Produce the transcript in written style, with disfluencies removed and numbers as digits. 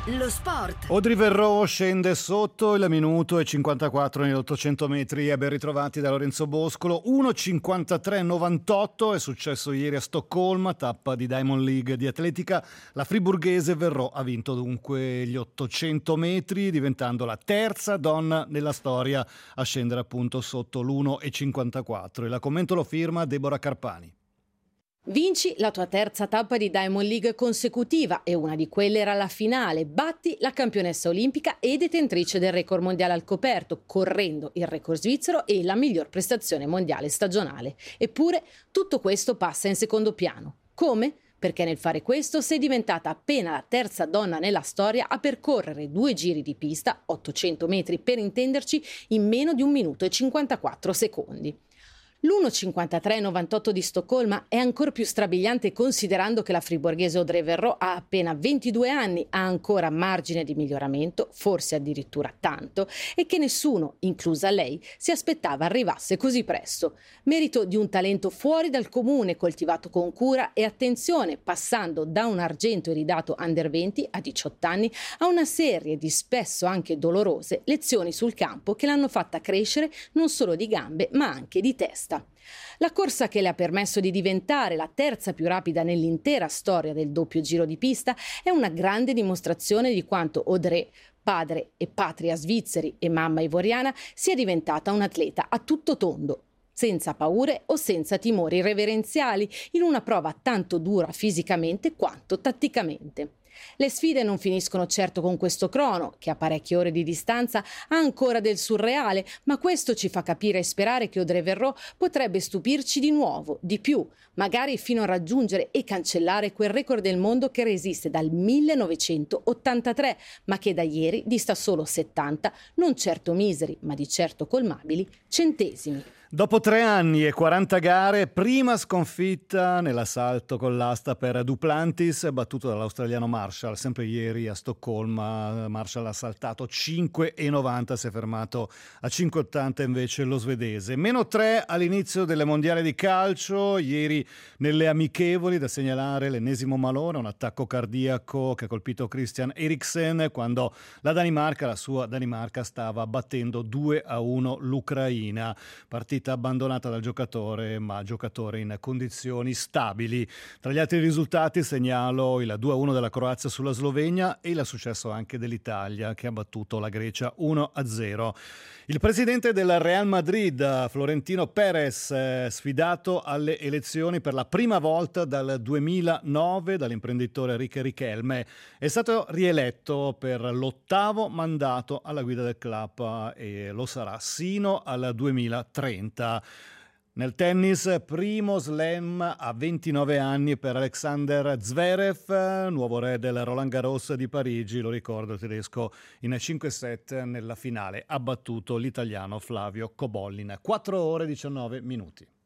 Lo sport. Audrey Verreau scende sotto il minuto e 54 negli 800 metri e ben ritrovati da Lorenzo Boscolo. 1:53,98 è successo ieri a Stoccolma, tappa di Diamond League di atletica. La friburghese Verreau ha vinto dunque gli 800 metri, diventando la terza donna nella storia a scendere appunto sotto l'1:54. E la commento lo firma Deborah Carpani. Vinci la tua terza tappa di Diamond League consecutiva e una di quelle era la finale. Batti la campionessa olimpica e detentrice del record mondiale al coperto, correndo il record svizzero e la miglior prestazione mondiale stagionale. Eppure tutto questo passa in secondo piano. Come? Perché nel fare questo sei diventata appena la terza donna nella storia a percorrere 2 giri di pista, 800 metri per intenderci, in meno di 1 minuto e 54 secondi. L'1:53,98 di Stoccolma è ancora più strabiliante considerando che la friburghese Audrey Verreau ha appena 22 anni, ha ancora margine di miglioramento, forse addirittura tanto, e che nessuno, inclusa lei, si aspettava arrivasse così presto. Merito di un talento fuori dal comune, coltivato con cura e attenzione, passando da un argento iridato under 20 a 18 anni a una serie di spesso anche dolorose lezioni sul campo che l'hanno fatta crescere non solo di gambe ma anche di testa. La corsa che le ha permesso di diventare la terza più rapida nell'intera storia del doppio giro di pista è una grande dimostrazione di quanto Audrey, padre e patria svizzeri e mamma ivoriana, sia diventata un'atleta a tutto tondo, senza paure o senza timori reverenziali, in una prova tanto dura fisicamente quanto tatticamente. Le sfide non finiscono certo con questo crono, che a parecchie ore di distanza ha ancora del surreale, ma questo ci fa capire e sperare che Audrey Verreau potrebbe stupirci di nuovo, di più, magari fino a raggiungere e cancellare quel record del mondo che resiste dal 1983, ma che da ieri dista solo 70, non certo miseri, ma di certo colmabili, centesimi. Dopo 3 anni e 40 gare, prima sconfitta nell'assalto con l'asta per Duplantis, battuto dall'australiano Marshall. Sempre ieri a Stoccolma Marshall ha saltato 5,90, si è fermato a 5,80 invece lo svedese. -3 all'inizio delle mondiali di calcio, ieri nelle amichevoli da segnalare l'ennesimo malore, un attacco cardiaco che ha colpito Christian Eriksen quando la sua Danimarca stava battendo 2-1 l'Ucraina. Partita abbandonata dal giocatore, ma giocatore in condizioni stabili. Tra gli altri risultati segnalo il 2-1 della Croazia sulla Slovenia e il successo anche dell'Italia che ha battuto la Grecia 1-0. Il presidente del Real Madrid, Florentino Perez, sfidato alle elezioni per la prima volta dal 2009 dall'imprenditore Enrique Riquelme, è stato rieletto per l'8º mandato alla guida del club e lo sarà sino al 2030. Nel tennis, primo slam a 29 anni per Alexander Zverev, nuovo re del Roland Garros di Parigi, lo ricordo, il tedesco in 5 set nella finale ha battuto l'italiano Flavio Cobolin. 4 ore e 19 minuti.